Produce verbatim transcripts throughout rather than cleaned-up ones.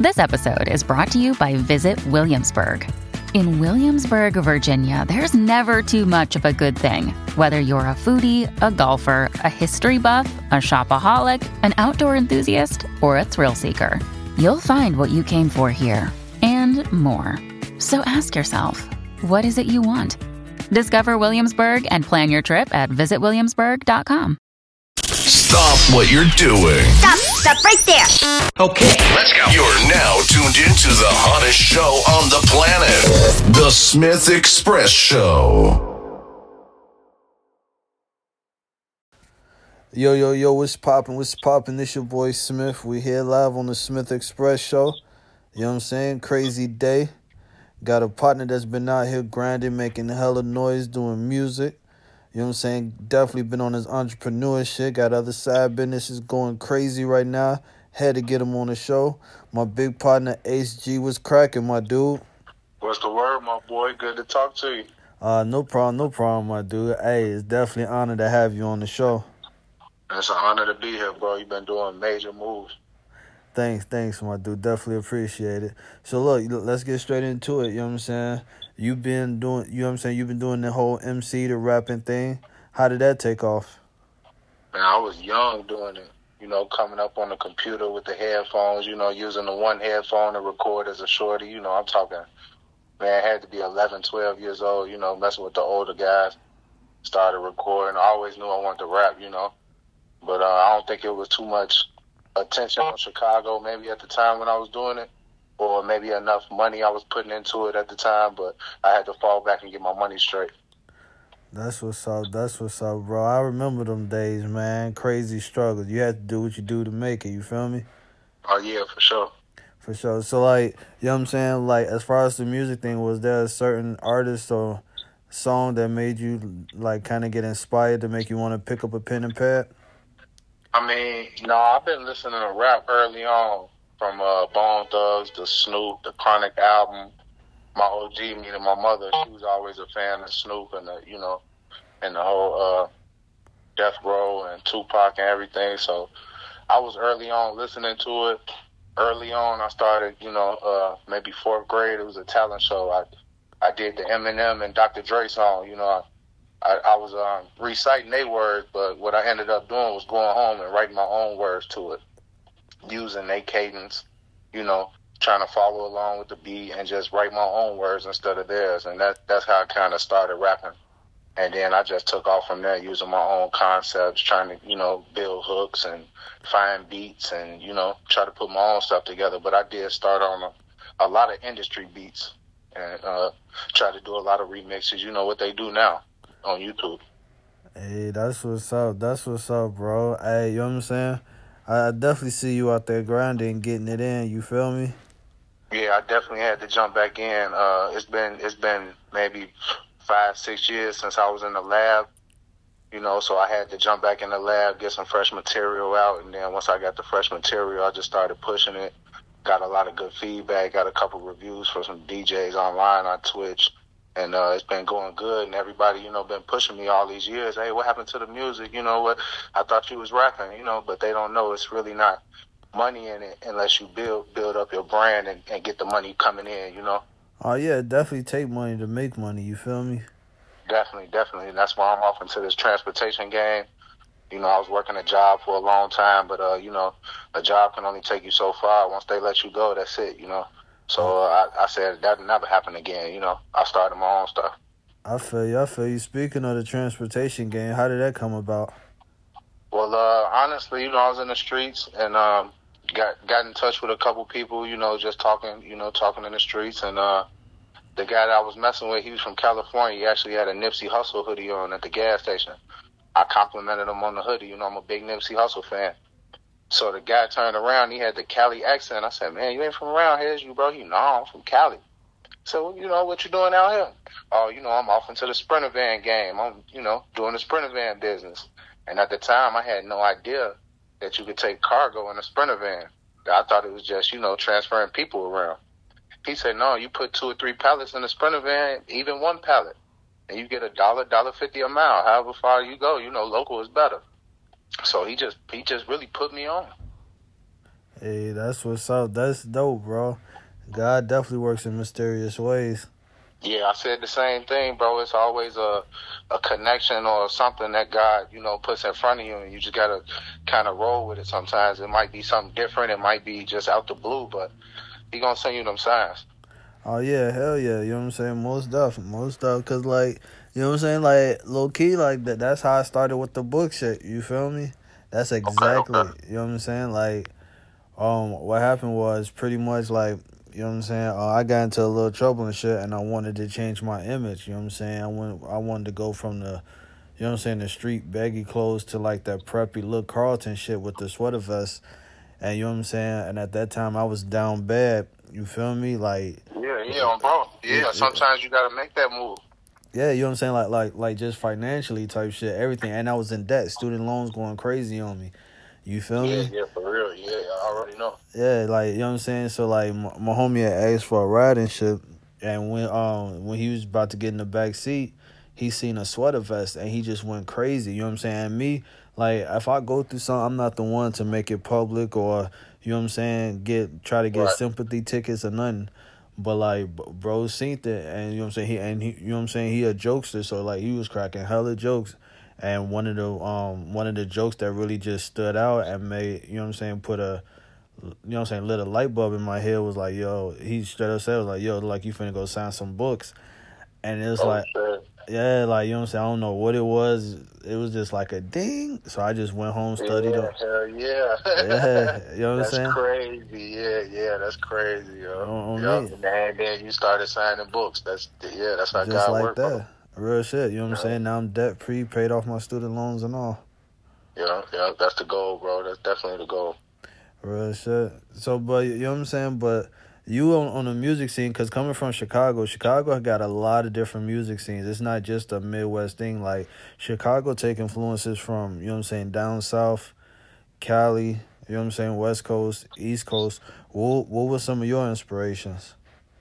This episode is brought to you by Visit Williamsburg. In Williamsburg, Virginia, there's never too much of a good thing. Whether you're a foodie, a golfer, a history buff, a shopaholic, an outdoor enthusiast, or a thrill seeker, you'll find what you came for here and more. So ask yourself, what is it you want? Discover Williamsburg and plan your trip at visit williamsburg dot com. Stop what you're doing. Stop, stop right there. Okay, let's go. You're now tuned into the hottest show on the planet, The Smith Express Show. Yo, yo, yo, what's poppin', what's poppin'? This your boy Smith. We here live on the Smith Express Show. You know what I'm saying? Crazy day. Got a partner that's been out here grinding, making hella noise, doing music. You know what I'm saying? Definitely been on his entrepreneur shit. Got other side businesses going crazy right now. Had to get him on the show. My big partner, Ace G, was cracking, my dude. What's the word, my boy? Good to talk to you. Uh, no problem, no problem, my dude. Hey, it's definitely an honor to have you on the show. It's an honor to be here, bro. You've been doing major moves. Thanks, thanks, my dude. Definitely appreciate it. So look, let's get straight into it. You know what I'm saying? You've been doing, you know what I'm saying? You've been doing the whole M C, the rapping thing. How did that take off? Man, I was young doing it. You know, coming up on the computer with the headphones. You know, using the one headphone to record as a shorty. You know, I'm talking. Man, I had to be eleven, twelve years old. You know, messing with the older guys. Started recording. I always knew I wanted to rap. You know, but uh, I don't think it was too much attention on Chicago maybe at the time when I was doing it, or maybe enough money I was putting into it at the time, but I had to fall back and get my money straight. That's what's up, that's what's up, bro. I remember them days, man. Crazy struggles. You had to do what you do to make it, you feel me? Oh, yeah, for sure. For sure. So, like, you know what I'm saying? Like, as far as the music thing, was there a certain artist or song that made you, like, kind of get inspired to make you want to pick up a pen and pad? I mean, no, I've been listening to rap early on, from uh, Bone Thugs, the Snoop, the Chronic album. My O G, meaning my mother, she was always a fan of Snoop and the, you know, and the whole uh, Death Row and Tupac and everything. So I was early on listening to it. Early on, I started, you know, uh, maybe fourth grade. It was a talent show. I I did the Eminem and Doctor Dre song. You know, I I, I was um, reciting their words, but what I ended up doing was going home and writing my own words to it, using their cadence, you know, trying to follow along with the beat and just write my own words instead of theirs. And that that's how I kind of started rapping. And then I just took off from there using my own concepts, trying to, you know, build hooks and find beats and, you know, try to put my own stuff together. But I did start on a, a lot of industry beats and uh, try to do a lot of remixes, you know, what they do now on YouTube. Hey, that's what's up. That's what's up, bro. Hey, you know what I'm saying? I definitely see you out there grinding, getting it in. You feel me? Yeah, I definitely had to jump back in. Uh, it's been it's been maybe five, six years since I was in the lab, you know, so I had to jump back in the lab, get some fresh material out, and then once I got the fresh material, I just started pushing it. Got a lot of good feedback, got a couple reviews for some D Js online on Twitch, and uh, it's been going good, and everybody, you know, been pushing me all these years. Hey, what happened to the music? You know what? I thought you was rapping, you know, but they don't know it's really not money in it unless you build build up your brand and, and get the money coming in, you know? Oh, yeah, it definitely take money to make money, you feel me? Definitely, definitely. And that's why I'm off into this transportation game. You know, I was working a job for a long time, but, uh, you know, a job can only take you so far. Once they let you go, that's it, you know? So uh, I, I said that'll never happen again, you know? I started my own stuff. I feel you, I feel you. Speaking of the transportation game, how did that come about? Well, uh, honestly, you know, I was in the streets and um, got got in touch with a couple people, you know, just talking, you know, talking in the streets. And uh, the guy that I was messing with, he was from California. He actually had a Nipsey Hussle hoodie on at the gas station. I complimented him on the hoodie. You know, I'm a big Nipsey Hussle fan. So the guy turned around. He had the Cali accent. I said, man, you ain't from around here, is you, bro? He, no, I'm from Cali. So, well, you know, what you doing out here? Oh, you know, I'm off into the Sprinter van game. I'm, you know, doing the Sprinter van business. And at the time, I had no idea that you could take cargo in a Sprinter van. I thought it was just, you know, transferring people around. He said, no, you put two or three pallets in a Sprinter van, even one pallet, and you get a dollar, dollar fifty a mile. However far you go, you know, local is better. So he just he just really put me on. Hey, that's what's up. That's dope, bro. God definitely works in mysterious ways. Yeah, I said the same thing, bro. It's always a a connection or something that God, you know, puts in front of you, and you just gotta kind of roll with it. Sometimes it might be something different. It might be just out the blue, but He gonna send you them signs. Oh, yeah, hell yeah. You know what I'm saying? Most stuff. Most stuff. Because, like, you know what I'm saying? Like, low-key, like, that. that's how I started with the book shit. You feel me? That's exactly, Okay, okay. you know what I'm saying? Like, um, what happened was pretty much, like, you know what I'm saying? Uh, I got into a little trouble and shit, and I wanted to change my image. You know what I'm saying? I went, I wanted to go from the, you know what I'm saying, the street baggy clothes to like that preppy look Carlton shit with the sweater vest. And you know what I'm saying? And at that time, I was down bad. You feel me? Like, Yeah, yeah, bro. Yeah, sometimes you gotta make that move. yeah, you know what I'm saying? Like, like, like just financially type shit, everything. And I was in debt, student loans going crazy on me. You feel Yeah, me? yeah, for real. Yeah, I already know. Yeah, like, you know what I'm saying? So, like, my, my homie had asked for a ride and shit. And when um when he was about to get in the back seat, he seen a sweater vest and he just went crazy. You know what I'm saying? And me, like, if I go through something, I'm not the one to make it public or, you know what I'm saying, get try to get Right. sympathy tickets or nothing. But, like, b- bro seen it, and, you know what I'm saying? He, and, he, you know what I'm saying? He a jokester, so, like, he was cracking hella jokes. And one of the um one of the jokes that really just stood out and made, you know what I'm saying, put a, you know what I'm saying, lit a light bulb in my head was like, yo, he straight up said, was like, yo, like, you finna go sign some books. And it was Oh, like, shit. yeah, like, you know what I'm saying, I don't know what it was. It was just like a ding. So I just went home, studied Yeah, up. hell yeah. Yeah, you know what I'm That's saying? crazy. Yeah, yeah, that's crazy, yo. On- on Yeah, me. and then you started signing books. That's yeah, that's how Just God like works, bro. that. Real shit, you know what I'm Yeah. saying? Now I'm debt free, paid off my student loans and all. Yeah, yeah, that's the goal, bro. That's definitely the goal. Real shit. So, but, you know what I'm saying? But you on, on the music scene, because coming from Chicago, Chicago got a lot of different music scenes. It's not just a Midwest thing. Like, Chicago take influences from, you know what I'm saying, down south, Cali, you know what I'm saying, West Coast, East Coast. What, what were some of your inspirations?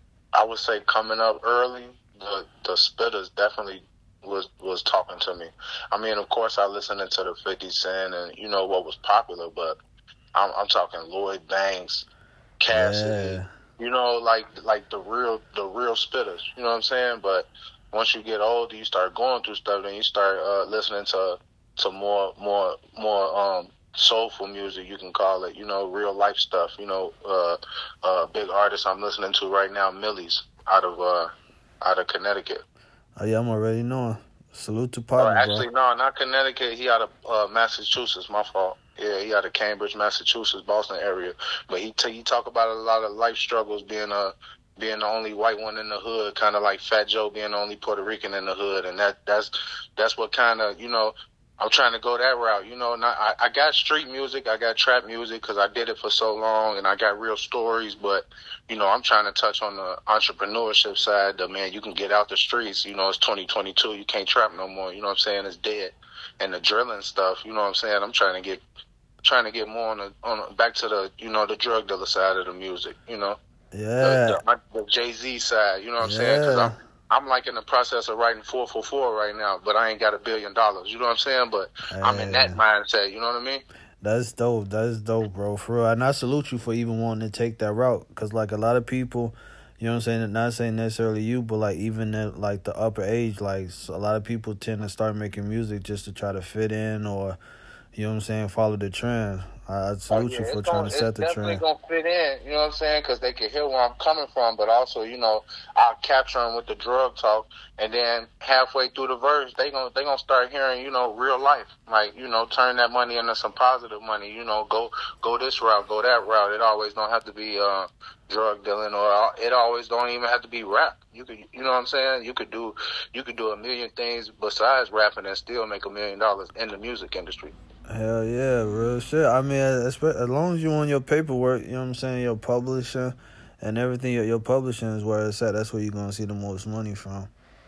I would say coming up early, the the spitters definitely was was talking to me. I mean, of course, I listened to the fifty Cent and you know what was popular, but I'm I'm talking Lloyd Banks, Cassidy. Yeah. You know, like like the real the real spitters. You know what I'm saying? But once you get older, you start going through stuff, and you start uh, listening to to more more more um soulful music, you can call it. You know, real life stuff. You know, uh, uh, big artist I'm listening to right now, Millie's out of uh out of Connecticut. Oh, yeah, I'm already knowing. Salute to Uh, partner, actually, bro. no, not Connecticut. He out of uh, Massachusetts. My fault. Yeah, he out of Cambridge, Massachusetts, Boston area. But he t- he talk about a lot of life struggles, being a being the only white one in the hood, kind of like Fat Joe being the only Puerto Rican in the hood, and that that's that's what kind of you know. I'm trying to go that route, you know. Not, I, I got street music, I got trap music because I did it for so long, and I got real stories. But you know, I'm trying to touch on the entrepreneurship side. The man, you can get out the streets. You know, it's twenty twenty-two. You can't trap no more. You know what I'm saying? It's dead. And the drilling stuff. You know what I'm saying? I'm trying to get trying to get more on the on the, back to the you know the drug dealer side of the music. You know, Yeah. the, the, the Jay-Z side. You know what I'm saying? Because Yeah. I'm I'm like in the process of writing four for four right now, but I ain't got a billion dollars. You know what I'm saying? But I'm in that Yeah. mindset. You know what I mean? That's dope. That's dope, bro. For real. And I salute you for even wanting to take that route. Because, like, a lot of people, you know what I'm saying? Not saying necessarily you, but, like, even at, like, the upper age, like, a lot of people tend to start making music just to try to fit in or, you know what I'm saying, follow the trend. I, I salute Oh, yeah, you for it's trying gonna, to set it's the definitely trend. gonna fit in. You know what I'm saying? Because they can hear where I'm coming from, but also, you know, I'll capture them with the drug talk, and then halfway through the verse, they gonna they gonna start hearing, you know, real life. Like, you know, turn that money into some positive money. You know, go go this route, go that route. It always don't have to be uh, drug dealing, or it always don't even have to be rap. You could, you know what I'm saying? You could do you could do a million things besides rapping and still make a million dollars in the music industry. Hell yeah, real shit. I mean, as, as long as you on your paperwork, you know what I'm saying, your publishing and everything, your, your publishing is where it's at. That's where you're going to see the most money from.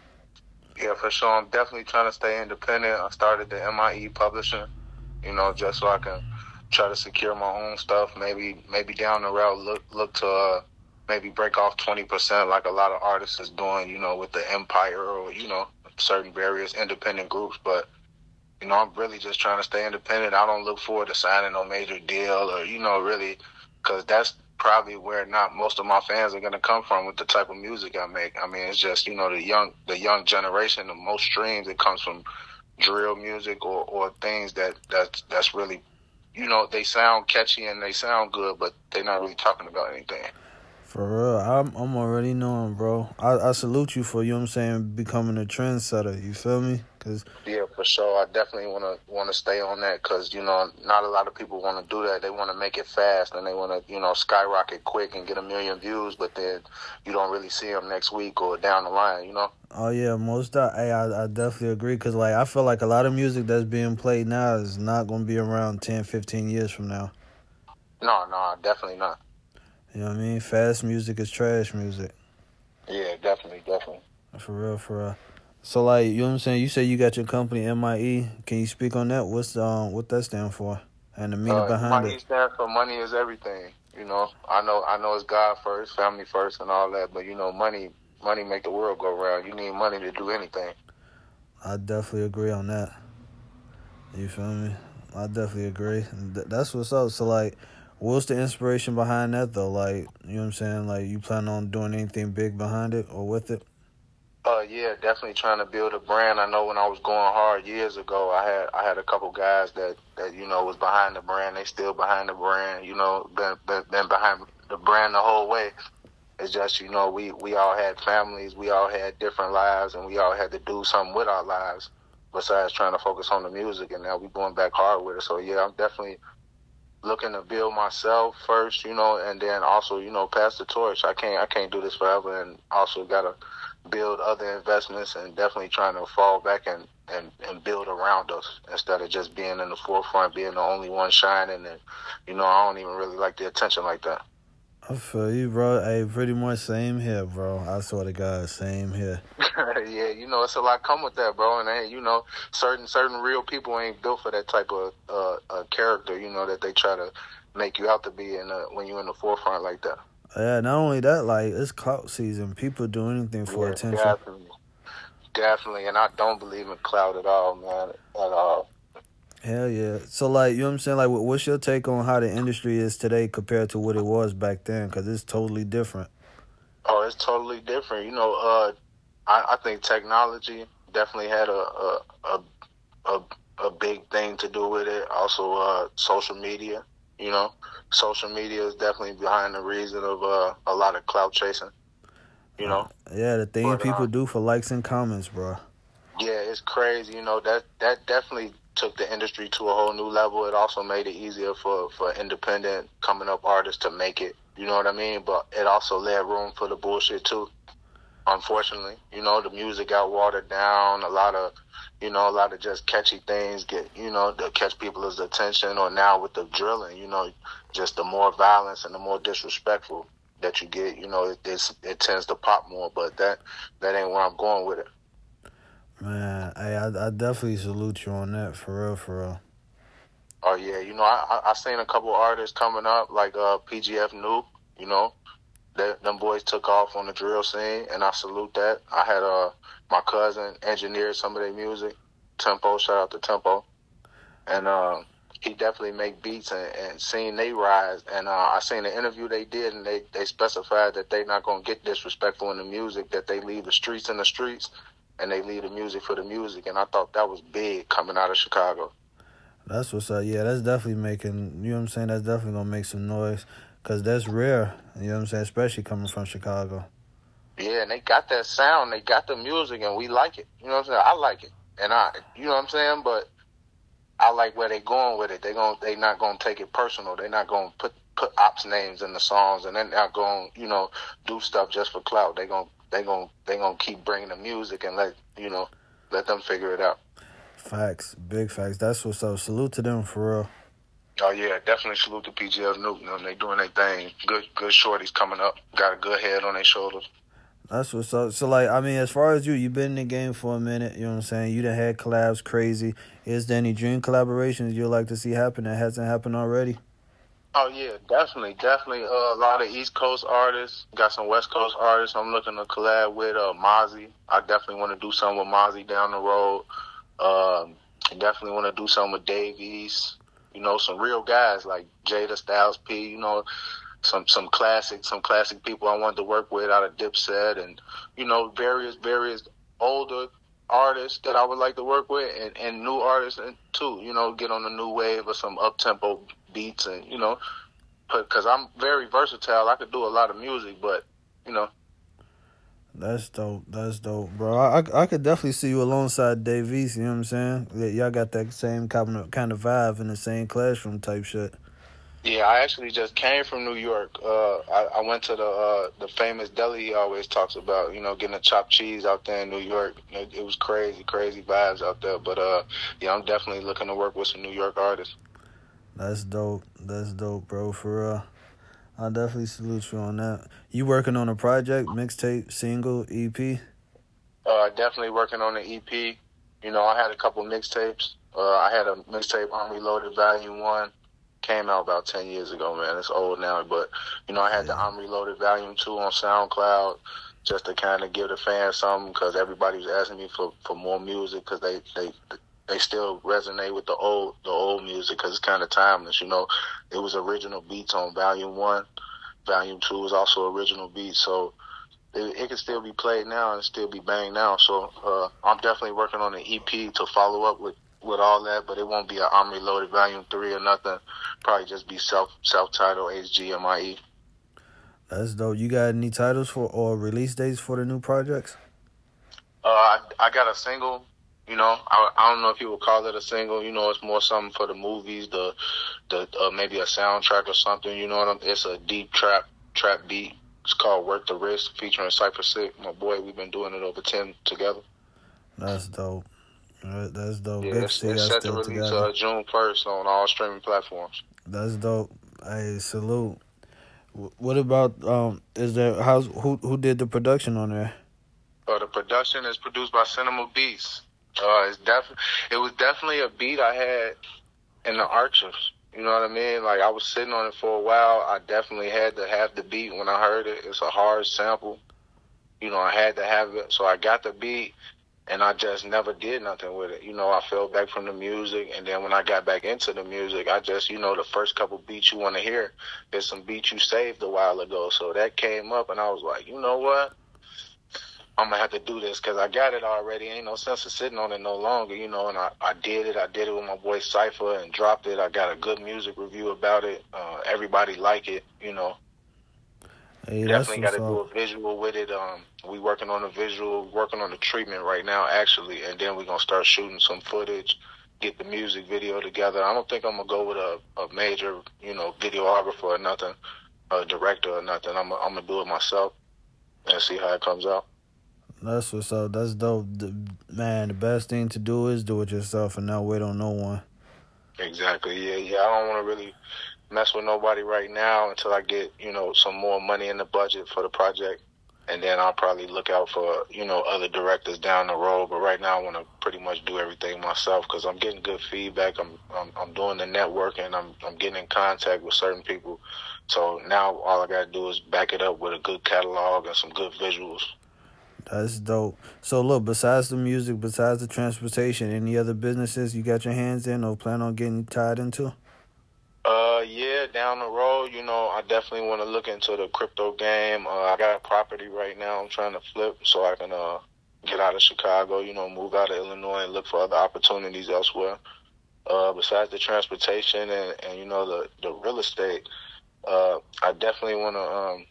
Yeah, for sure. I'm definitely trying to stay independent. I started the M I E publishing, you know, just so I can try to secure my own stuff. Maybe maybe down the road, look look to uh, maybe break off twenty percent like a lot of artists is doing, you know, with the Empire or, you know, certain various independent groups. But, you know, I'm really just trying to stay independent. I don't look forward to signing no major deal or, you know, really because that's probably where not most of my fans are gonna come from with the type of music I make. I mean, it's just, you know, the young the young generation. The most streams, it comes from drill music or, or things that that's that's really, you know, they sound catchy and they sound good, but they're not really talking about anything. For real, I'm I'm already knowing, bro. I, I salute you for, you know what I'm saying, becoming a trendsetter. You feel me? Cause yeah, for sure. I definitely want to want to stay on that because, you know, not a lot of people want to do that. They want to make it fast and they want to, you know, skyrocket quick and get a million views, but then you don't really see them next week or down the line, you know? Oh, yeah, most that. Hey, I, I definitely agree because, like, I feel like a lot of music that's being played now is not going to be around ten, fifteen years from now. No, no, definitely not. You know what I mean? Fast music is trash music. Yeah, definitely, definitely. For real, for real. So, like, you know what I'm saying? You say you got your company, M I E. Can you speak on that? What's um what that stand for? And the meaning uh, behind M I E it? stands for money is everything. You know, I know I know it's God first, family first, and all that, but, you know, money money make the world go round. You need money to do anything. I definitely agree on that. You feel me? I definitely agree. That's what's up. So, like, what's the inspiration behind that, though? Like, you know what I'm saying? Like, you plan on doing anything big behind it or with it? Uh, yeah, definitely trying to build a brand. I know when I was going hard years ago, I had I had a couple guys that, that you know, was behind the brand. They still behind the brand, you know, been, been, been behind the brand the whole way. It's just, you know, we, we all had families, we all had different lives, and we all had to do something with our lives besides trying to focus on the music, and now we going back hard with it. So, yeah, I'm definitely looking to build myself first, you know, and then also, you know, pass the torch. I can't I can't do this forever, and also got to build other investments and definitely trying to fall back and, and, and build around us instead of just being in the forefront, being the only one shining. And, you know, I don't even really like the attention like that. I feel you, bro. Hey, pretty much same here, bro. I swear to God, same here. Yeah, you know, it's a lot come with that, bro. And, hey, you know, certain certain real people ain't built for that type of uh, uh, character, you know, that they try to make you out to be in the, when you're in the forefront like that. Yeah, not only that, like, it's clout season. People do anything for yeah, attention. Definitely. Definitely. And I don't believe in clout at all, man, at all. Hell yeah. So, like, you know what I'm saying? Like, what's your take on how the industry is today compared to what it was back then? Because it's totally different. Oh, it's totally different. You know, uh, I, I think technology definitely had a a, a a a big thing to do with it. Also, uh, social media. You know, social media is definitely behind the reason of uh, a lot of clout chasing. You know. Yeah, the thing but, people uh, do for likes and comments, bro. Yeah, it's crazy. You know, that that definitely took the industry to a whole new level. It also made it easier for, for independent coming up artists to make it. You know what I mean? But it also left room for the bullshit too. Unfortunately, you know, the music got watered down. A lot of, you know, a lot of just catchy things get, you know, to catch people's attention. Or now with the drilling, you know, just the more violence and the more disrespectful that you get, you know, it it's, it tends to pop more. But that that ain't where I'm going with it. Man, hey, I, I definitely salute you on that, for real, for real. Oh, yeah. You know, I I seen a couple artists coming up, like uh, P G F Nuke, you know. They, them boys took off on the drill scene, and I salute that. I had uh, my cousin engineered some of their music, Tempo, shout out to Tempo. And uh, he definitely make beats and, and seen they rise. And uh, I seen the interview they did, and they, they specified that they not going to get disrespectful in the music, that they leave the streets in the streets, and they leave the music for the music. And I thought that was big coming out of Chicago. That's what's up. Yeah, that's definitely making, you know what I'm saying, that's definitely going to make some noise. Because that's rare, you know what I'm saying, especially coming from Chicago. Yeah, and they got that sound, they got the music, and we like it. You know what I'm saying? I like it. And I, you know what I'm saying? But I like where they going with it. They gon' they not going to take it personal. They're not going to put, put ops names in the songs, and they're not going to, you know, do stuff just for clout. They're going they gon' they gonna keep bringing the music and let, you know, let them figure it out. Facts, big facts. That's what's up. Salute to them, for real. Oh, yeah, definitely salute to P G F Nuke. You know, they doing their thing. Good good shorties coming up. Got a good head on their shoulders. That's what's up. So, like, I mean, as far as you, you've been in the game for a minute, you know what I'm saying? You done had collabs crazy. Is there any dream collaborations you'd like to see happen that hasn't happened already? Oh, yeah, definitely. Definitely uh, a lot of East Coast artists. Got some West Coast artists I'm looking to collab with. Uh, Mozzie. I definitely want to do something with Mozzie down the road. Um, definitely want to do something with Dave East. You know, some real guys like Jada, Styles P, you know, some some classic, some classic people I wanted to work with out of Dipset, and, you know, various, various older artists that I would like to work with, and, and new artists too, you know, get on the new wave of some up-tempo beats, and, you know, because I'm very versatile. I could do a lot of music, but, you know. That's dope. That's dope, bro. I, I, I could definitely see you alongside Dave East, you know what I'm saying? Y- y'all got that same kind of, kind of vibe in the same classroom type shit. Yeah, I actually just came from New York. Uh, I, I went to the uh, the famous deli he always talks about, you know, getting a chopped cheese out there in New York. It, it was crazy, crazy vibes out there. But, uh, yeah, I'm definitely looking to work with some New York artists. That's dope. That's dope, bro, for real. I'll definitely salute you on that. You working on a project, mixtape, single, E P? Uh, definitely working on the E P. You know, I had a couple mixtapes. Uh, I had a mixtape, Unreloaded Volume one. Came out about ten years ago, man. It's old now. But, you know, I had yeah. the Unreloaded Volume two on SoundCloud just to kind of give the fans something, because everybody was asking me for, for more music, because they, they, they still resonate with the old the old music, because it's kind of timeless, you know. It was original beats on Volume one. Volume two was also original beats, so it, it can still be played now and still be banged now. So uh, I'm definitely working on an E P to follow up with, with all that, but it won't be an I'm Reloaded Volume three or nothing. Probably just be self, self-titled H G M I E. That's dope. You got any titles for or release dates for the new projects? Uh, I, I got a single. You know, I, I don't know if you would call it a single. You know, it's more something for the movies, the the uh, maybe a soundtrack or something. You know what I'm? It's a deep trap trap beat. It's called Worth the Risk, featuring Cypher Sick. My boy, we've been doing it over ten together. That's dope. That's dope. Yeah, Good it's, to see it's set to release uh, June first on all streaming platforms. That's dope. Hey, salute. What about um? Is there how's who who did the production on there? Uh, the production is produced by Cinema Beats. Uh, it's def- it was definitely a beat I had in the archives. You know what I mean? Like, I was sitting on it for a while. I definitely had to have the beat when I heard it. It's a hard sample. You know, I had to have it. So I got the beat, and I just never did nothing with it. You know, I fell back from the music, and then when I got back into the music, I just, you know, the first couple beats you want to hear is some beats you saved a while ago. So that came up, and I was like, you know what? I'm going to have to do this because I got it already. Ain't no sense of sitting on it no longer, you know, and I, I did it. I did it with my boy Cypher and dropped it. I got a good music review about it. Uh, everybody like it, you know. Hey, definitely got to do a visual with it. Um, we working on a visual, working on the treatment right now, actually, and then we're going to start shooting some footage, get the music video together. I don't think I'm going to go with a, a major, you know, videographer or nothing, a director or nothing. I'm, I'm going to do it myself and see how it comes out. That's what's up. That's dope. The, man, the best thing to do is do it yourself and not wait on no one. Exactly. Yeah, yeah. I don't want to really mess with nobody right now until I get, you know, some more money in the budget for the project. And then I'll probably look out for, you know, other directors down the road. But right now I want to pretty much do everything myself because I'm getting good feedback. I'm, I'm I'm doing the networking. I'm I'm getting in contact with certain people. So now all I got to do is back it up with a good catalog and some good visuals. That's dope. So, look, besides the music, besides the transportation, any other businesses you got your hands in or plan on getting tied into? Uh, yeah, down the road, you know, I definitely want to look into the crypto game. Uh, I got a property right now I'm trying to flip so I can uh get out of Chicago, you know, move out of Illinois and look for other opportunities elsewhere. Uh, besides the transportation and, and you know, the, the real estate, uh, I definitely want to um.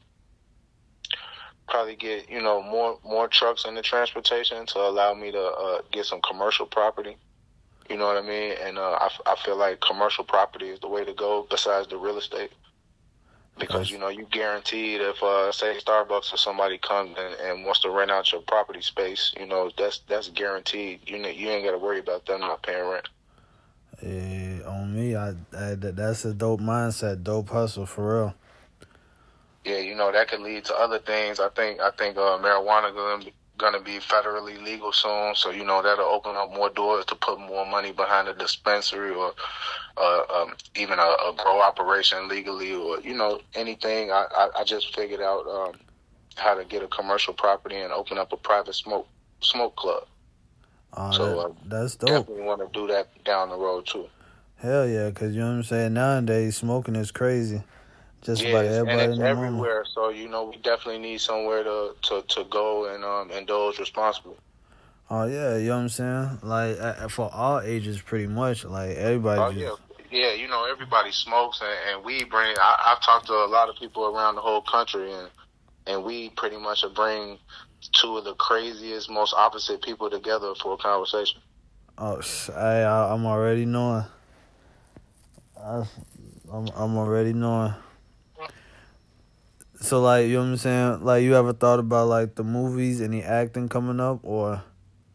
probably get, you know, more more trucks in the transportation to allow me to uh, get some commercial property. You know what I mean? And uh, I, I feel like commercial property is the way to go besides the real estate. Because, you know, you guaranteed if, uh, say, Starbucks or somebody comes and, and wants to rent out your property space, you know, that's that's guaranteed. You know, you ain't got to worry about them not paying rent. Yeah, on me, I, I that's a dope mindset, dope hustle, for real. Yeah, you know, that could lead to other things. I think I think uh, marijuana gonna be, gonna be federally legal soon, so you know that'll open up more doors to put more money behind a dispensary or uh, um, even a, a grow operation legally, or you know anything. I, I, I just figured out um, how to get a commercial property and open up a private smoke smoke club. Uh, so that, uh, that's dope. Definitely want to do that down the road too. Hell yeah, because you know what I'm saying? Nowadays, smoking is crazy. Just Yeah, about it's- and everybody it's in the moment. everywhere. So you know, we definitely need somewhere to to, to go and um indulge responsibly. Oh, yeah, you know what I'm saying? Like, uh, for all ages, pretty much. Like, everybody Oh just... yeah, yeah. You know, everybody smokes and, and weed bring. I, I've talked to a lot of people around the whole country, and and weed pretty much will bring two of the craziest, most opposite people together for a conversation. Oh, sh- I, I, I'm already knowing. I, I'm, I'm already knowing. So, like, you know what I'm saying? Like, you ever thought about, like, the movies, any acting coming up, or...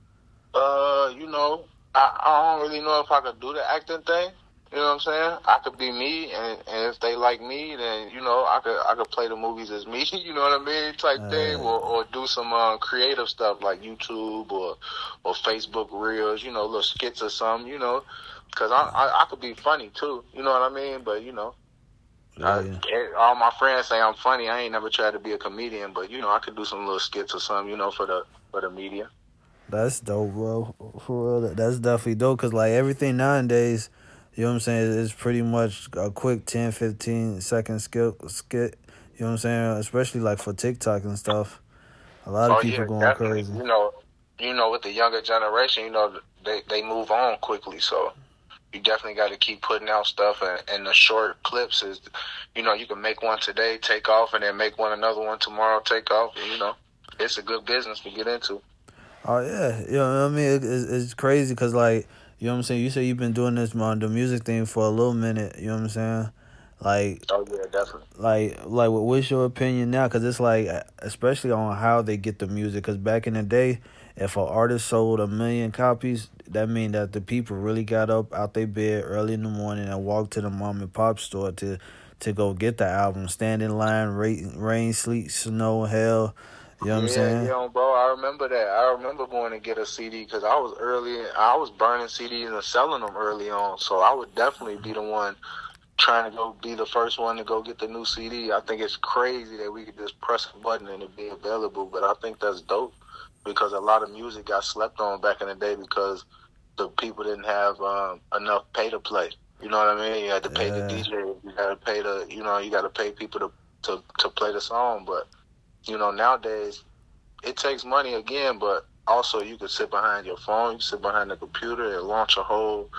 Uh, you know, I, I don't really know if I could do the acting thing. You know what I'm saying? I could be me, and, and if they like me, then you know I could I could play the movies as me. You know what I mean? Type Uh, thing, or or do some uh, creative stuff like YouTube or or Facebook Reels. You know, little skits or something. You know, because I, I I could be funny too. You know what I mean? But you know. Yeah, I, yeah. all my friends say I'm funny. I ain't never tried to be a comedian, but you know I could do some little skits or something. You know, for the for the media. That's dope, bro. For real, that's definitely dope. Because, like, everything nowadays, you know what I'm saying, is pretty much a quick ten, fifteen second skit, skit. You know what I'm saying? Especially, like, for TikTok and stuff. A lot of Oh people yeah, going definitely. crazy. You know, you know, with the younger generation, you know, they they move on quickly. So you definitely got to keep putting out stuff. And, and the short clips is, you know, you can make one today, take off, and then make one another one tomorrow, take off. And, you know, it's a good business to get into. Oh, yeah. You know what I mean? It, it's, it's crazy because, like, you know what I'm saying? You say you've been doing this, man, the music thing for a little minute. You know what I'm saying? Like, Oh yeah, definitely. like, like, what- what's your opinion now? Because it's like, especially on how they get the music. Because back in the day, if an artist sold a million copies, that mean that the people really got up out their bed early in the morning and walked to the mom and pop store to to go get the album, stand in line, rain, rain sleet, snow, hell. You know what I'm Yeah, saying? yeah, bro. I remember that. I remember going to get a C D because I was early. I was burning C Ds and selling them early on. So I would definitely be the one trying to go be the first one to go get the new C D. I think it's crazy that we could just press a button and it be available. But I think that's dope because a lot of music got slept on back in the day because the people didn't have um, enough pay to play. You know what I mean? You had to pay Yeah. the D J. You got to pay the. You know, you got to pay people to, to to play the song, but. You know, nowadays, it takes money again, but also you can sit behind your phone, you can sit behind the computer and launch a whole,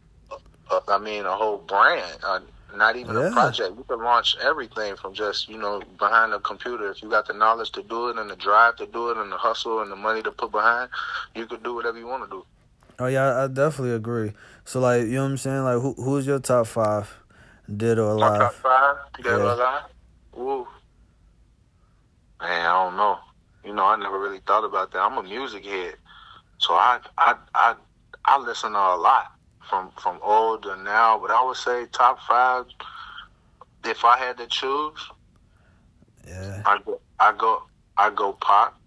uh, I mean, a whole brand, uh, not even Yeah. a project. You can launch everything from just, you know, behind the computer. If you got the knowledge to do it and the drive to do it and the hustle and the money to put behind, you can do whatever you want to do. Oh, yeah, I definitely agree. So, like, you know what I'm saying? Like, who who's your top five, dead or My top alive? five, dead or Yeah. alive? Ooh. Man, I don't know. You know, I never really thought about that. I'm a music head, so I I I I listen to a lot from from old to now. But I would say top five. If I had to choose, Yeah. I go I go I go Pop.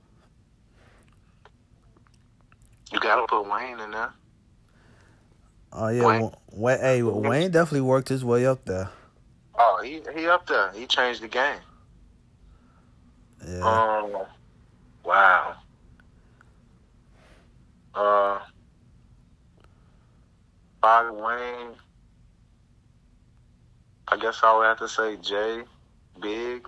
You gotta put Wayne in there. Oh, yeah. Wayne. Wayne. Wayne, hey, Wayne definitely worked his way up there. Oh, he he up there. He changed the game. Yeah. Um, wow. Uh, Bobby Wayne. I guess I would have to say Jay, Big,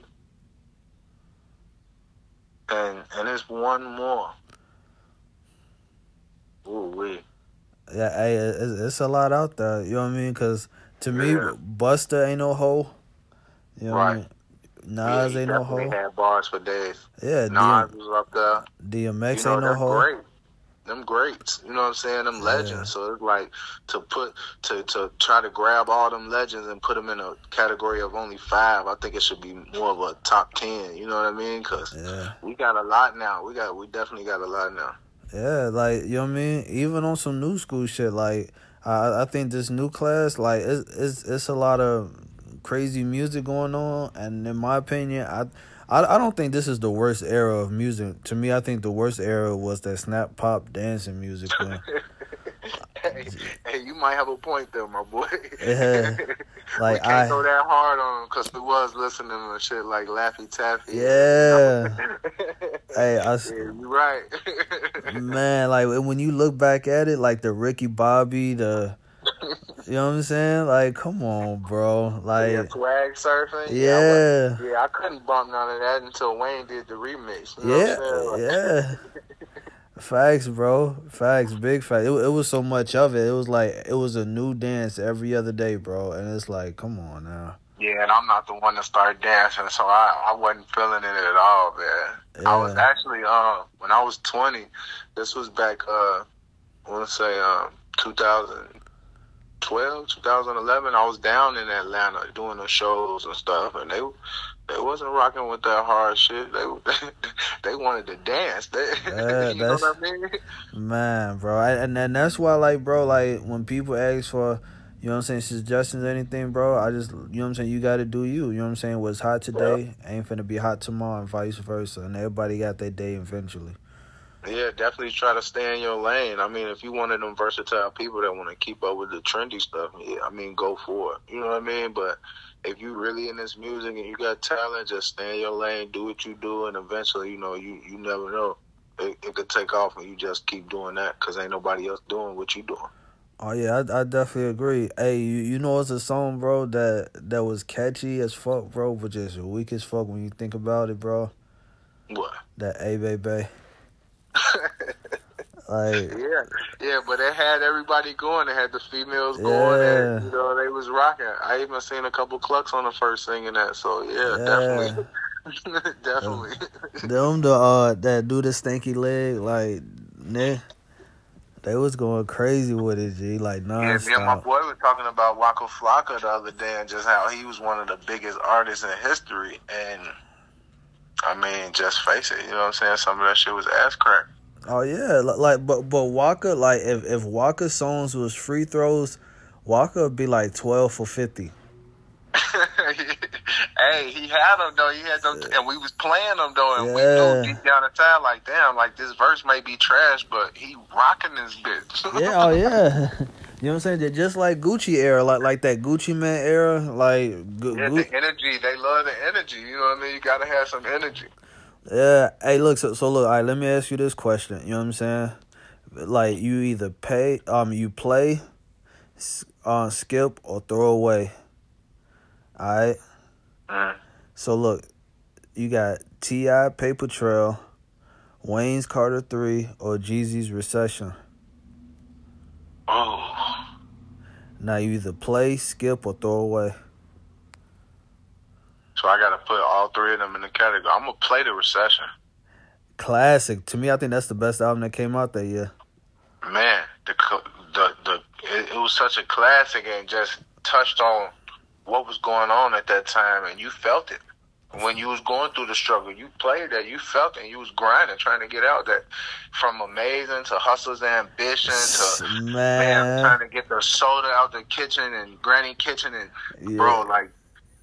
and and there's one more. Ooh wee. Yeah, hey, it's, it's a lot out there. You know what I mean? Because to me, Yeah. Buster ain't no hoe. You know what I Right. mean? Nas yeah, he ain't no definitely hoe. had bars for days. Yeah, Nas D- was up there. D M X You know, ain't no them hoe. great. Them greats. You know what I'm saying? Them legends. So it's like to put to to try to grab all them legends and put them in a category of only five. I think it should be more of a top ten. You know what I mean? Because Yeah. we got a lot now. We got we definitely got a lot now. Yeah, like, you know what I mean? Even on some new school shit, like, I I think this new class, like, it's it's it's a lot of crazy music going on, and in my opinion, I I, I don't think this is the worst era of music. To me, I think the worst era was that snap pop dancing music. When, hey, hey, you might have a point there, my boy. Yeah. we Like, can't I- go that hard on him because we was listening to shit like Laffy Taffy. Yeah. Hey, I s- yeah, you right. man, like, when you look back at it, like the Ricky Bobby, the You know what I'm saying? Like, come on, bro. Like, yeah, swag surfing. yeah, Yeah, I, wasn't- yeah, I couldn't bump none of that until Wayne did the remix. You know yeah, what I'm saying? yeah. Facts, bro. Facts, big facts. It, it was so much of it. It was like it was a new dance every other day, bro. And it's like, come on now. Yeah, and I'm not the one to start dancing, so I, I wasn't feeling it at all, man. Yeah. I was actually, um, when I was twenty, this was back, uh, I want to say, um, two thousand twelve, two thousand eleven, I was down in Atlanta doing the shows and stuff, and they they wasn't rocking with that hard shit. They they wanted to dance. They, Yeah, you know that's- what I mean? Man, bro. I, and and that's why, like, bro, like, when people ask for, you know what I'm saying, suggestions or anything, bro, I just, you know what I'm saying, you got to do you. You know what I'm saying? What's hot today ain't finna be hot tomorrow and vice versa. And everybody got their day eventually. Yeah, definitely try to stay in your lane. I mean, if you one of them versatile people that want to keep up with the trendy stuff, yeah, I mean, go for it. You know what I mean? But if you really in this music and you got talent, just stay in your lane, do what you do, and eventually, you know, you, you never know. It, it could take off and you just keep doing that because ain't nobody else doing what you doing. Oh, yeah, I, I definitely agree. Hey, you, you know it's a song, bro, that, that was catchy as fuck, bro, but just weak as fuck when you think about it, bro. What? That A Baby. Like, yeah, yeah, but it had everybody going. It had the females going, Yeah. and you know they was rocking. I even seen a couple clucks on the first singing that. So yeah, Yeah. definitely, definitely. them the, uh, that do the stinky leg, like, nah, they was going crazy with it, G, like, Yeah, me and my nonstop. boy were talking about Waka Flocka the other day and just how he was one of the biggest artists in history. And I mean, just face it, you know what I'm saying? Some of that shit was ass crack. Oh yeah, li- like but but Waka, like if if Waka's songs was free throws, Waka would be like twelve for fifty. Hey, he had them though. He had them, and we was playing them though, and Yeah. we knew deep down inside, like, damn, like this verse may be trash, but he rocking this bitch. Yeah, oh yeah. You know what I'm saying? Just like Gucci era, like like that Gucci Man era, like Gu- Yeah, Gu- the energy. They love the energy. You know what I mean? You gotta have some energy. yeah. Hey, look, so so look, all right, let me ask you this question. You know what I'm saying? Like you either pay, um, you play, s- uh, skip or throw away. All right. Mm. So look, you got T I Paper Trail, Wayne's Carter three, or Jeezy's Recession. Oh, Now you either play, skip, or throw away. so I gotta put all three of them in the category. I'm gonna play the Recession. Classic. To me, I think that's the best album that came out that year. Man, the cl- the the it, it was such a classic and just touched on what was going on at that time, and you felt it when you was going through the struggle. You played that, you felt it, and you was grinding, trying to get out that. From Amazing to Hustler's Ambition to man, Man. trying to get the soda out the kitchen and Granny Kitchen and Yeah. bro, like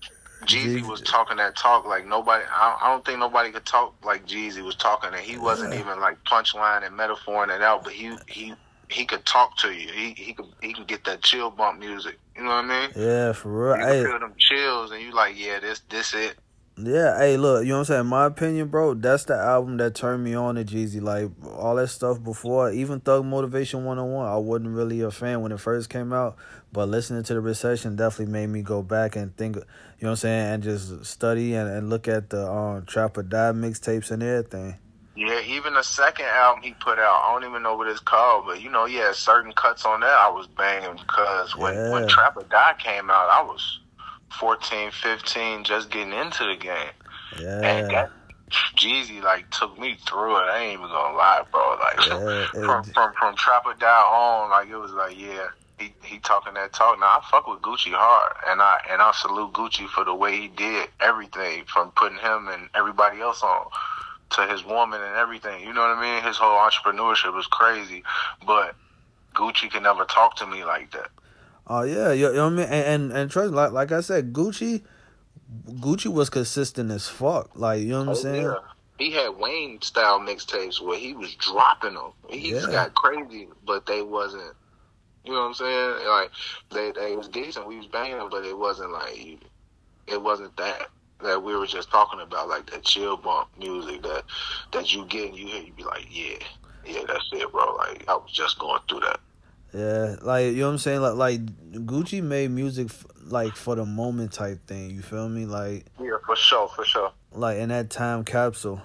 Jeezy Jeezy- was talking that talk like nobody. I, I don't think nobody could talk like Jeezy was talking, and he wasn't Yeah. even like punchline and metaphoring it out, but he he he could talk to you. He he could he can get that chill bump music. You know what I mean? Yeah, for real. You Hey, can feel them chills, and you like, yeah, this this it. yeah, hey, look, you know what I'm saying? In my opinion, bro, that's the album that turned me on to Jeezy. Like, all that stuff before, even Thug Motivation one oh one, I wasn't really a fan when it first came out. But listening to the Recession definitely made me go back and think, you know what I'm saying, and just study and, and look at the um, Trap or Die mixtapes and everything. Yeah, even the second album he put out, I don't even know what it's called, but you know, he had certain cuts on that I was banging because when, Yeah. when Trap or Die came out, I was fourteen, fifteen, just getting into the game. And Yeah. that Jeezy like took me through it. I ain't even gonna lie, bro. Like Yeah, from it- from from Trap or Die on, like it was like, yeah, he he talking that talk. Now I fuck with Gucci hard, and I and I salute Gucci for the way he did everything, from putting him and everybody else on to his woman and everything. You know what I mean? His whole entrepreneurship was crazy, but Gucci can never talk to me like that. Oh, yeah, you, you know what I mean? And, and, and trust me, like, like I said, Gucci, Gucci was consistent as fuck. Like, you know what I'm saying? Oh, yeah. He had Wayne style mixtapes where he was dropping them. He just Yeah. got crazy, but they wasn't. You know what I'm saying? Like they they was decent. We was banging them, but it wasn't like it wasn't that that we were just talking about, like that chill bump music that that you get and you hear, you be like, yeah, yeah, that's it, bro. Like I was just going through that. Yeah, like, you know what I'm saying? Like, like Gucci made music f- like for the moment type thing. You feel me? Like, Yeah, for sure, for sure. like in that time capsule.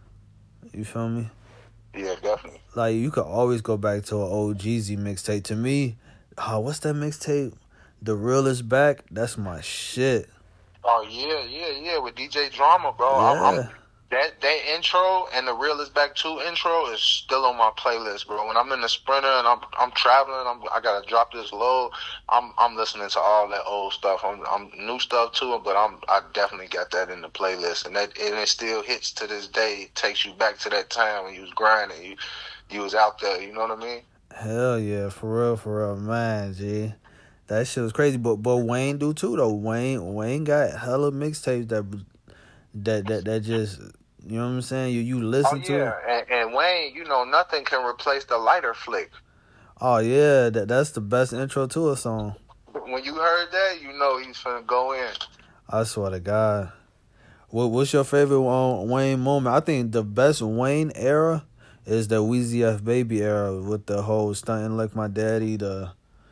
You feel me? Yeah, definitely. Like, you could always go back to an old Jeezy mixtape. To me, oh, what's that mixtape? The Real Is Back. That's my shit. Oh yeah, yeah, yeah. With D J Drama, bro. Yeah. I'm, I'm, that that intro and the Real Is Back two intro is still on my playlist, bro. When I'm in the Sprinter and I'm I'm traveling, I'm I gotta drop this load. I'm I'm listening to all that old stuff. I'm I'm new stuff too, but I'm I definitely got that in the playlist, and that and it still hits to this day. It takes you back to that time when you was grinding. You you was out there. You know what I mean? Hell yeah, for real, for real, man, G. That shit was crazy, but but Wayne do too though. Wayne Wayne got hella mixtapes that that that that just, you know what I'm saying? You you listen oh, to yeah. it. And, and Wayne, you know, nothing can replace the lighter flick. Oh yeah, that that's the best intro to a song. When you heard that, you know he's finna go in. I swear to God. What what's your favorite um, Wayne moment? I think the best Wayne era is the Weezy F Baby era with the whole stunting like my daddy, the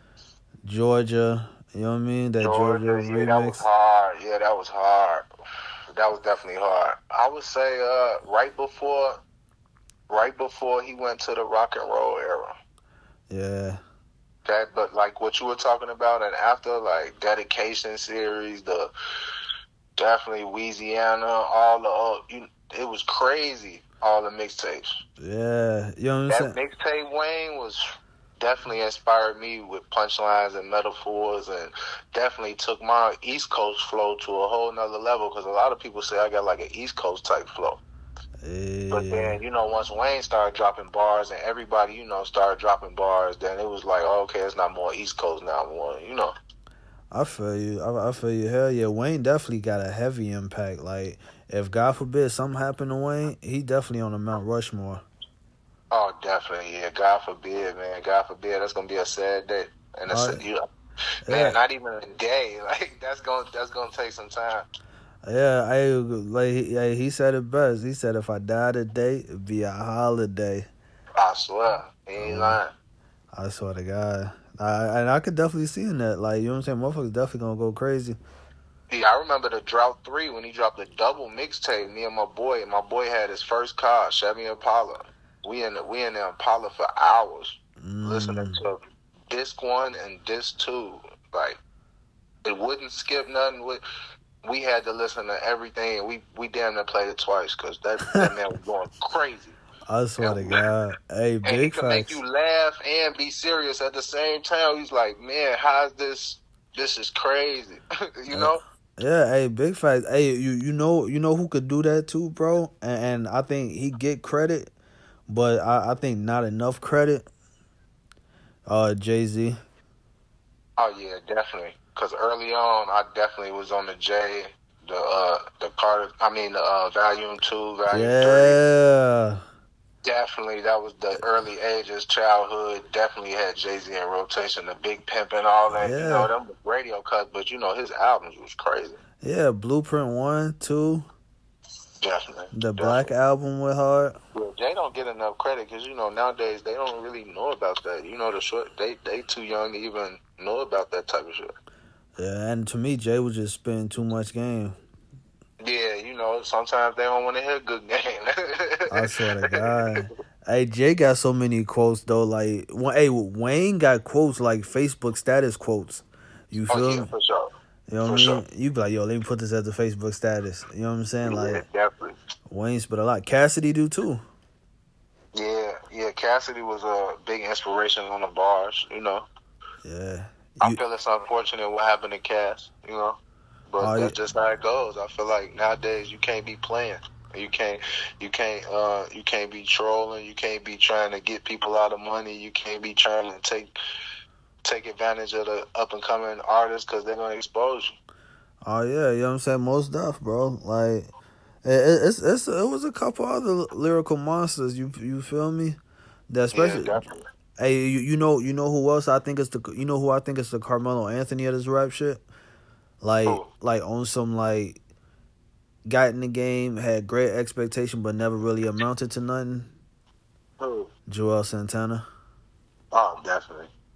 Georgia, you know what I mean? That Georgia, Georgia, yeah, remix. that was hard. Yeah, that was hard. That was definitely hard. I would say uh, right before, right before he went to the rock and roll era. Yeah. That, but like what you were talking about, and after like Dedication series, the definitely Louisiana, all the uh, you, it was crazy. All the mixtapes. Yeah, you know what I'm That saying? mixtape Wayne was definitely inspired me with punchlines and metaphors, and definitely took my East Coast flow to a whole nother level, because a lot of people say I got like an East Coast type flow. Yeah. But then, you know, once Wayne started dropping bars and everybody, you know, started dropping bars, then it was like, oh, okay, it's not more East Coast now, more, you know. I feel you. I, I feel you. Hell yeah, Wayne definitely got a heavy impact. Like, if God forbid something happened to Wayne, he definitely on the Mount Rushmore. Oh, definitely, yeah. God forbid, man. God forbid. That's gonna be a sad day. And it's, Oh, you know, yeah. man, not even a day. Like that's gonna that's gonna take some time. Yeah, I like he, yeah, he said it best. He said, if I die today, it'd be a holiday. I swear, he ain't Um, lying. I swear to God. I, and I could definitely see in that. Like, you know what I'm saying? Motherfuckers definitely gonna go crazy. Yeah, I remember the Drought three when he dropped the double mixtape. Me and my boy, my boy had his first car, Chevy Impala. We in the, we in the Impala for hours, Mm. listening to disc one and disc two. Like, it wouldn't skip nothing. We, we had to listen to everything, and we, we damn near played it twice, because that, that man was going crazy. I swear to And- God. Hey, And he big could make facts. you laugh and be serious at the same time. He's like, man, how's this? This is crazy. you know? Yeah, hey, big facts. Hey, you you know you know who could do that too, bro? And, and I think he get credit, but I, I think not enough credit. Uh, Jay-Z. Oh yeah, definitely. Because early on, I definitely was on the J, the uh, the Carter. I mean, the uh, Volume Two, Volume Three. Yeah. Definitely, that was the early ages, childhood. Definitely had Jay Z in rotation, the Big Pimp and all that. Yeah. You know, them was radio cuts, but you know his albums was crazy. Yeah, Blueprint one, two, Definitely. the Black Definitely. Album went hard. Well, they don't get enough credit because, you know, nowadays they don't really know about that. You know, the short, they they too young to even know about that type of shit. Yeah, and to me, Jay was just spitting too much game. Yeah, you know, sometimes they don't want to hear good game. I swear to God. Hey, Jay got so many quotes, though. Like, when, hey, Wayne got quotes like Facebook status quotes. You feel Oh, yeah, me? for sure. You know what I for mean? You be like, yo, let me put this as the Facebook status. You know what I'm saying? Yeah, Like, definitely. Wayne spit a lot. Cassidy do, too. Yeah, yeah, Cassidy was a big inspiration on the bars, you know. Yeah. I You, feel it's unfortunate what happened to Cass, you know. But Oh, that's yeah. just how it goes. I feel like nowadays you can't be playing. You can't you can't uh you can't be trolling, you can't be trying to get people out of money, you can't be trying to take take advantage of the up and coming artists because they're gonna expose you. oh, yeah. You know what I'm saying? Most stuff, bro. Like, it, it- it's, it's, it was a couple other lyrical monsters, you you feel me? That especially... Yeah, definitely. Hey, you, you know you know who else I think is the you know who I think is the Carmelo Anthony of this rap shit? Like Who? like on some like got in the game, had great expectation but never really amounted to nothing. Who? Joel Santana. Oh, definitely.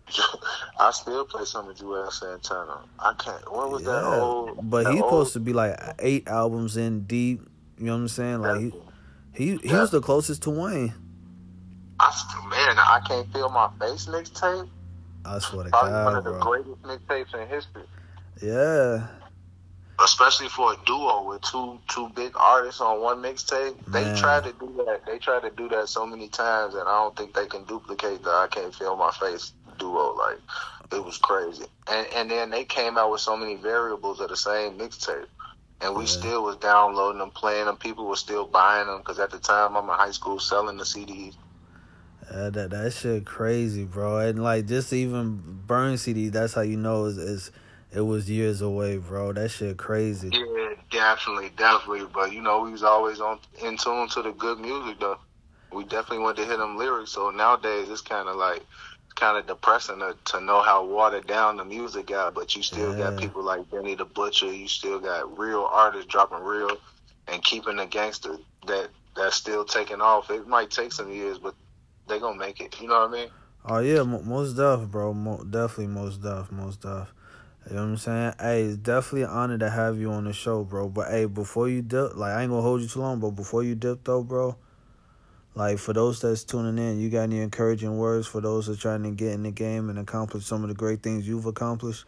I still play some of Joel Santana. I can't. What was Yeah, that old? but that he's old, supposed to be like eight albums in deep. You know what I'm saying? Like he, he, he was the closest to Wayne. I still, man, I can't feel my face mixtape. I swear to Probably God, one of the bro. greatest mixtapes in history. Yeah. Especially for a duo with two two big artists on one mixtape. They Man. tried to do that. They tried to do that so many times, and I don't think they can duplicate the I Can't Feel My Face duo. Like, it was crazy. And and then they came out with so many variables of the same mixtape. And we yeah. still was downloading them, playing them. People were still buying them because at the time I'm in high school selling the C Ds. Uh, that that shit crazy, bro. And like just even burn C D, that's how you know is is it was years away, bro. That shit crazy. Yeah, definitely, definitely. But you know, we was always on in tune to the good music, though. We definitely wanted to hear them lyrics. So nowadays, it's kind of like kind of depressing to, to know how watered down the music got. But you still yeah. got people like Benny the Butcher. You still got real artists dropping real and keeping the gangster that that's still taking off. It might take some years, but they gonna make it. You know what I mean? Oh yeah, most def, bro. Mo- definitely, most def, most def. You know what I'm saying? Hey, it's definitely an honor to have you on the show, bro. But hey, before you dip, like I ain't gonna hold you too long, but before you dip though, bro, like for those that's tuning in, you got any encouraging words for those that are trying to get in the game and accomplish some of the great things you've accomplished?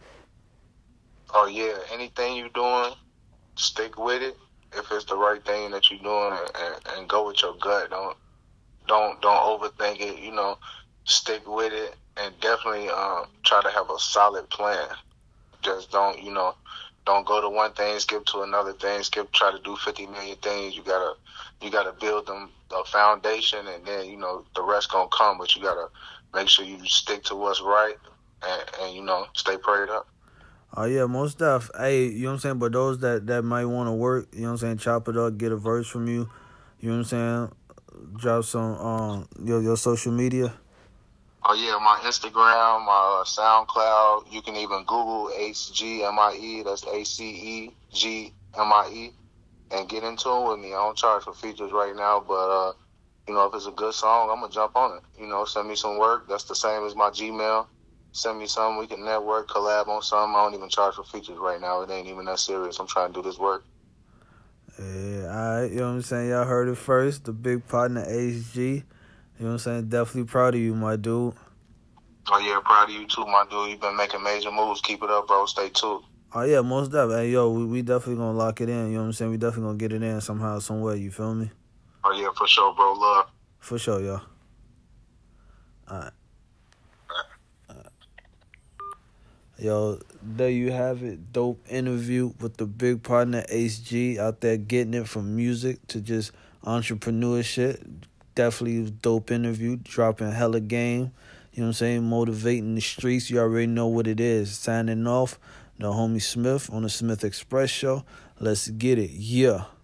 Oh yeah, anything you're doing, stick with it. If it's the right thing that you're doing, and, and go with your gut. Don't don't don't overthink it. You know, stick with it, and definitely um, try to have a solid plan. Just don't, you know, don't go to one thing, skip to another thing, skip, try to do fifty million things. You gotta, you gotta build them a foundation, and then, you know, the rest gonna come. But you gotta make sure you stick to what's right, and, and you know, stay prayed up. Oh yeah, most stuff. Hey, you know what I'm saying? But those that, that might want to work, you know what I'm saying, chop it up, get a verse from you. You know what I'm saying? Drop some um your your social media. Oh, yeah, my Instagram, my uh, SoundCloud. You can even Google Ace G M I E. That's A C E G M I E. And get into it with me. I don't charge for features right now, but, uh, you know, if it's a good song, I'm going to jump on it. You know, send me some work. That's the same as my Gmail. Send me something. We can network, collab on something. I don't even charge for features right now. It ain't even that serious. I'm trying to do this work. Yeah, all right. You know what I'm saying? Y'all heard it first. The big partner, Ace G. You know what I'm saying? Definitely proud of you, my dude. Oh, yeah, proud of you too, my dude. You've been making major moves. Keep it up, bro. Stay tuned. Oh, yeah, most definitely. Hey, yo, we, we definitely going to lock it in. You know what I'm saying? We definitely going to get it in somehow, some way. You feel me? Oh, yeah, for sure, bro. Love. For sure, yo. All right. All right. Yo, there you have it. Dope interview with the big partner, Ace G, out there getting it from music to just entrepreneurship. Definitely a dope interview, dropping hella game. You know what I'm saying? Motivating the streets. You already know what it is. Signing off, the homie Smith on the Smith Express Show. Let's get it. Yeah.